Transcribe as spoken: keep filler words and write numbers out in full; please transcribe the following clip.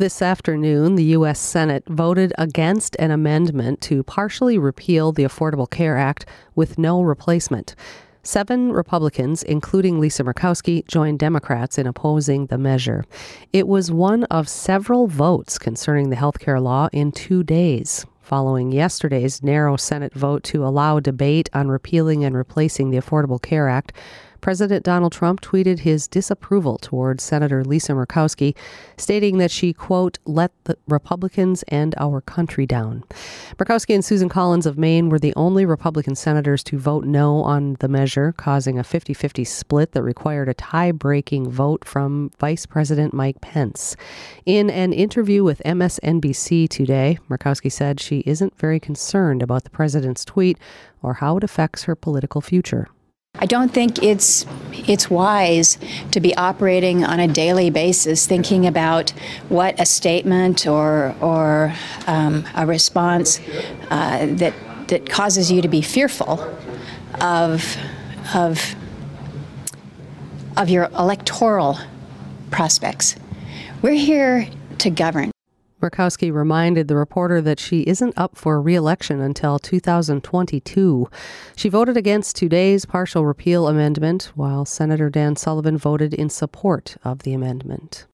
This afternoon, the U S Senate voted against an amendment to partially repeal the Affordable Care Act with no replacement. Seven Republicans, including Lisa Murkowski, joined Democrats in opposing the measure. It was one of several votes concerning the health care law in two days, following yesterday's narrow Senate vote to allow debate on repealing and replacing the Affordable Care Act. President Donald Trump tweeted his disapproval towards Senator Lisa Murkowski, stating that she, quote, let the Republicans and our country down. Murkowski and Susan Collins of Maine were the only Republican senators to vote no on the measure, causing a fifty-fifty split that required a tie-breaking vote from Vice President Mike Pence. In an interview with M S N B C today, Murkowski said she isn't very concerned about the president's tweet or how it affects her political future. I don't think it's it's wise to be operating on a daily basis thinking about what a statement or or um, a response uh, that that causes you to be fearful of of of your electoral prospects. We're here to govern. Murkowski reminded the reporter that she isn't up for re-election until two thousand twenty-two. She voted against today's partial repeal amendment, while Senator Dan Sullivan voted in support of the amendment.